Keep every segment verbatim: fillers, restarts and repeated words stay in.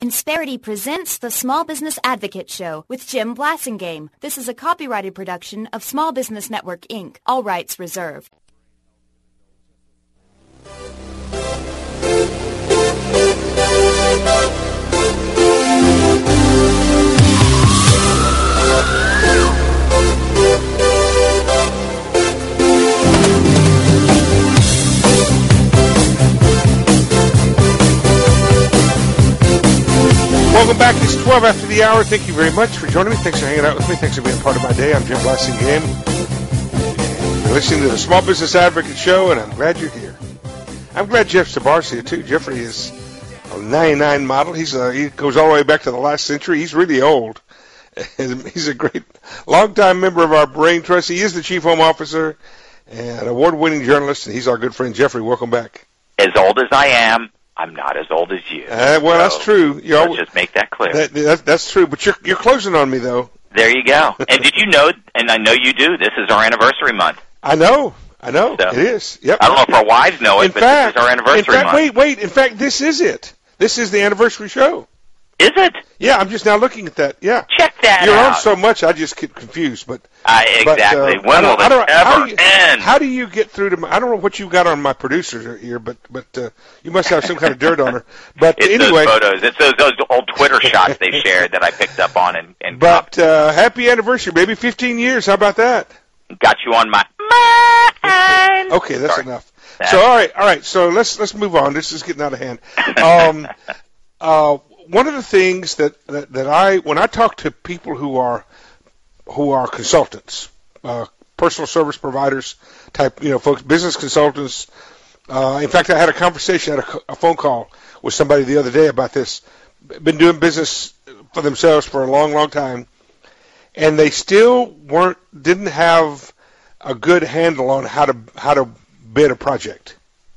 Insperity presents the Small Business Advocate Show with Jim Blasingame. This is a copyrighted production of Small Business Network, Incorporated. All rights reserved. Welcome back. It's twelve after the hour. Thank you very much for joining me. Thanks for hanging out with me. Thanks for being part of my day. I'm Jim Blasingame. You're listening to the Small Business Advocate Show, and I'm glad you're here. I'm glad Jeff Sabar's here, too. Jeffrey is a ninety-nine model. He's a, he goes all the way back to the last century. He's really old. He's a great, long-time member of our Brain Trust. He is the Chief Home Officer and award-winning journalist, and he's our good friend. Jeffrey, welcome back. As old as I am, I'm not as old as you. Uh, well, so that's true. You let's just make that clear. That, that, that's true, but you're you're closing on me, though. There you go. And did you know, and I know you do, this is our anniversary month. I know. I know. So, it is. Yep. I don't know if our wives know it, in but fact, this is our anniversary in fact, month. Wait, wait. In fact, this is it. This is the anniversary show. Is it? Yeah, I'm just now looking at that. Yeah. Check that You're out. on so much, I just get confused. But uh, Exactly. But, uh, when will this ever how do you, end? How do you get through to my, I don't know what you got on my producer here, but but uh, you must have some kind of dirt on her. But it's anyway. those photos. It's those, those old Twitter shots they shared that I picked up on. And, and But uh, happy anniversary, baby. fifteen years. How about that? Got you on my mind. Okay, that's Sorry. enough. That's so all right, all right. So let's let's move on. This is getting out of hand. Um, uh, one of the things that, that, that I when I talk to people who are who are consultants, uh, personal service providers type, you know, folks, business consultants. Uh, in fact, I had a conversation, I had a, a phone call with somebody the other day about this. Been doing business for themselves for a long, long time, and they still weren't didn't have a good handle on how to how to bid a project.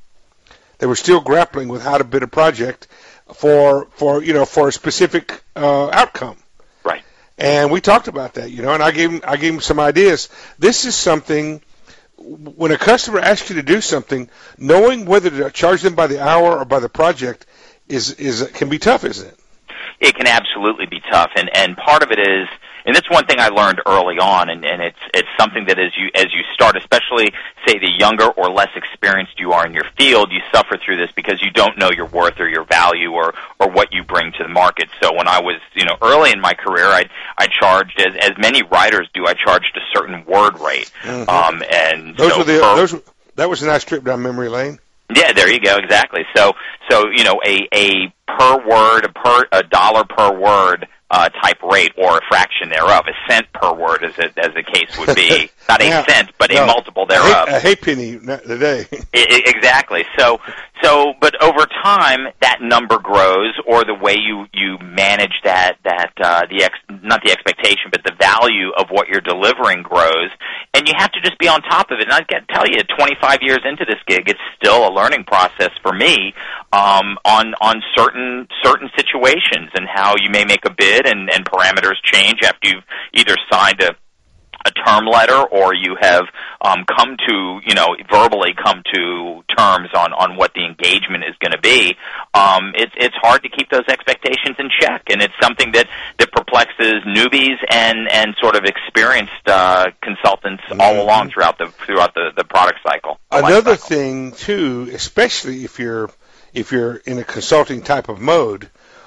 They were still grappling with how to bid a project for for you know for a specific uh, outcome. Right. And we talked about that, you know, and I gave him I gave him some ideas. This is something when a customer asks you to do something, knowing whether to charge them by the hour or by the project is is can be tough, isn't it? It can absolutely be tough, and and part of it is, and that's one thing I learned early on, and, and it's it's something that as you as you start, especially say the younger or less experienced you are in your field, you suffer through this because you don't know your worth or your value or or what you bring to the market. So when I was you know early in my career, I I charged as as many writers do. I charged a certain word rate, mm-hmm. um, and those so were the per, those that was a nice trip down memory lane. Yeah, there you go, exactly. So so you know a a per word, a per a dollar per word. Uh, type rate or a fraction thereof, a cent per word, as it, as the case would be. Not a yeah, cent, but no, a multiple thereof. A halfpenny today. I, exactly. So, so, but over time, that number grows, or the way you you manage that that uh, the ex, not the expectation, but the value of what you're delivering grows, and you have to just be on top of it. And I got to tell you, twenty-five years into this gig, it's still a learning process for me um, on on certain certain situations and how you may make a bid. And, and parameters change after you've either signed a, a term letter or you have um, come to, you know, verbally come to terms on, on what the engagement is going to be. Um, it's it's hard to keep those expectations in check, and it's something that, that perplexes newbies and, and sort of experienced uh, consultants mm-hmm. all along throughout the throughout the, the product cycle. The Another cycle. thing too, especially if you're if you're in a consulting type of mode,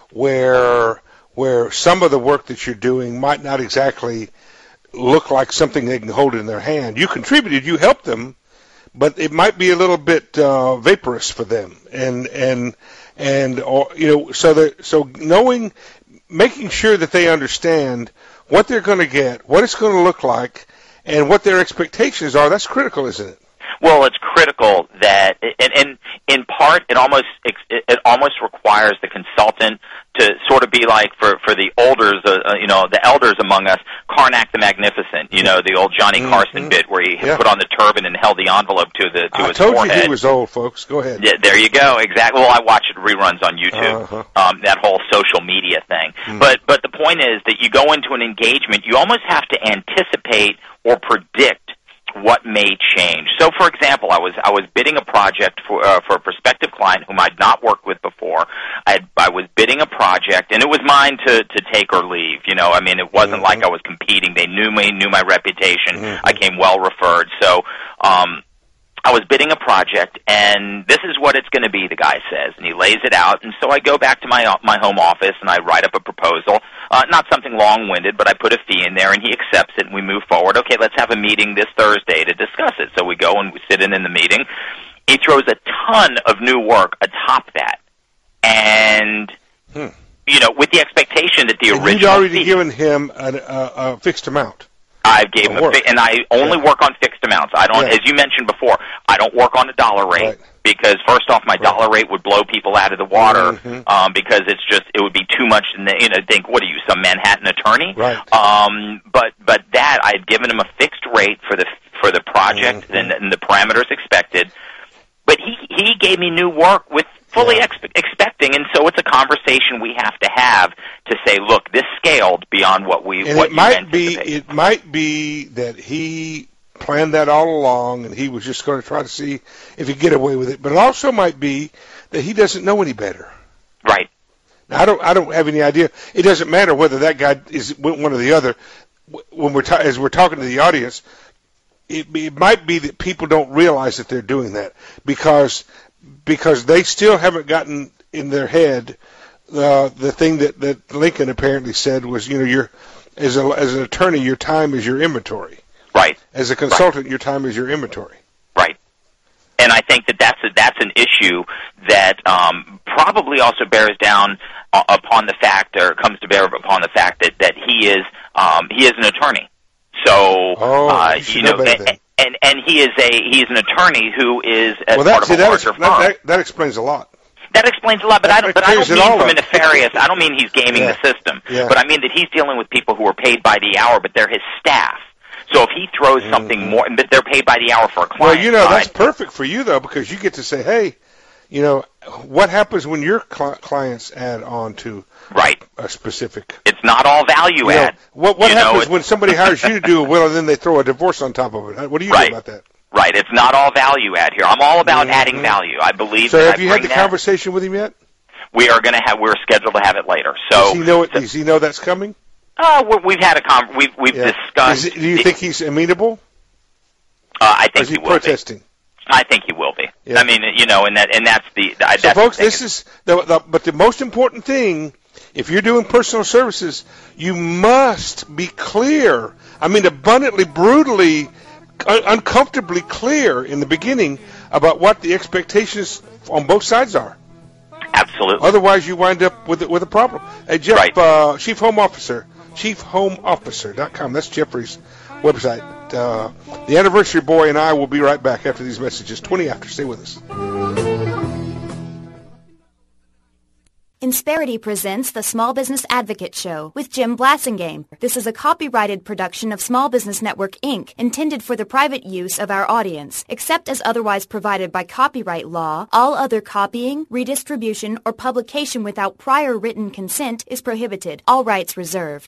where where some of the work that you're doing might not exactly look like something they can hold in their hand. You contributed, you helped them, but it might be a little bit uh, vaporous for them. And and and or, you know, so that so knowing, making sure that they understand what they're going to get, what it's going to look like, and what their expectations are. That's critical, isn't it? Well, it's critical that, and, and in part, it almost it almost requires the consultant to sort of be like for for the elders, uh, you know, the elders among us, Karnak the Magnificent, you know, the old Johnny Carson mm-hmm. bit where he yeah. put on the turban and held the envelope to the to I his told forehead. you he was old, folks. Go ahead. Yeah, there you go. Exactly. Well, I watch it reruns on YouTube. Uh-huh. Um, that whole social media thing. Mm. But but the point is that you go into an engagement, you almost have to anticipate or predict what may change. So, for example, I was I was bidding a project for uh, for a prospective client whom I'd not worked with before. I had, I was bidding a project, and it was mine to to take or leave. You know, I mean, it wasn't mm-hmm. like I was competing. They knew me, knew my reputation. Mm-hmm. I came well referred. So. Um, I was bidding a project, and this is what it's going to be, the guy says, and he lays it out. And so I go back to my my home office, and I write up a proposal, uh, not something long-winded, but I put a fee in there, and he accepts it, and we move forward. Okay, let's have a meeting this Thursday to discuss it. So we go and we sit in in the meeting. He throws a ton of new work atop that, and hmm. you know, with the expectation that the and original you'd already fee, given him a, a, a fixed amount. I gave him a fi- and I only yeah. work on fixed amounts. I don't, yeah. as you mentioned before, I don't work on a dollar rate right. because first off, my right. dollar rate would blow people out of the water mm-hmm. um, because it's just it would be too much. And you know, think, what are you, some Manhattan attorney? Right. Um, but but that I had given him a fixed rate for the for the project mm-hmm. and, and the parameters expected. But he he gave me new work with fully yeah. expe- expecting, and so it's a conversation we have to have to say, look, this scaled beyond what we and what it you might be anticipated. It might be that he planned that all along, and he was just going to try to see if he could get away with it. But it also might be that he doesn't know any better. Right. Now, I don't I don't have any idea. It doesn't matter whether that guy is one or the other. When we're ta- as we're talking to the audience, it, it might be that people don't realize that they're doing that because. Because they still haven't gotten in their head uh, the thing that, that Lincoln apparently said was, you know, your as a, as an attorney, your time is your inventory. Right. As a consultant, right. your time is your inventory. Right. And I think that that's a, that's an issue that um, probably also bears down uh, upon the fact, or comes to bear upon the fact that, that he is um, he is an attorney. So oh, uh, you, you know. know And and he is a he's an attorney who is as well, that, part of see, a that larger is, firm. That, that, that explains a lot. That explains a lot, but that I don't. But I don't mean from a up. nefarious. I don't mean he's gaming yeah. the system. Yeah. But I mean that he's dealing with people who are paid by the hour, but they're his staff. So if he throws mm-hmm. something more, but they're paid by the hour for a client. Well, you know side. that's perfect for you though, because you get to say, hey, you know, what happens when your cl- clients add on to right a specific? It's not all value you add. Know, what what you happens know, when somebody hires you to do a will and then they throw a divorce on top of it? What do you right. do about that? Right, it's not all value add here. I'm all about mm-hmm. adding value. I believe. So that have I you bring had the that. conversation with him yet? We are going to have. We're scheduled to have it later. So does he know it? So, does he know that's coming? Uh, we've had a con- we've we've yeah. discussed. Is it, do you think he's amenable? Uh, I think or is he, he will protesting? Be. I think he will be. Yeah. I mean, you know, and that and that's the. So, that's folks, the this is the, the but the most important thing. If you're doing personal services, you must be clear. I mean, abundantly, brutally, un- uncomfortably clear in the beginning about what the expectations on both sides are. Absolutely. Otherwise, you wind up with with a problem. Hey, Jeff, right. uh, Chief Home Officer, chief home officer dot com. That's Jeffrey's website. Uh, the Anniversary Boy and I will be right back after these messages. twenty after. Stay with us. Insperity presents the Small Business Advocate Show with Jim Blasingame. This is a copyrighted production of Small Business Network, Incorporated, intended for the private use of our audience. Except as otherwise provided by copyright law, all other copying, redistribution, or publication without prior written consent is prohibited. All rights reserved.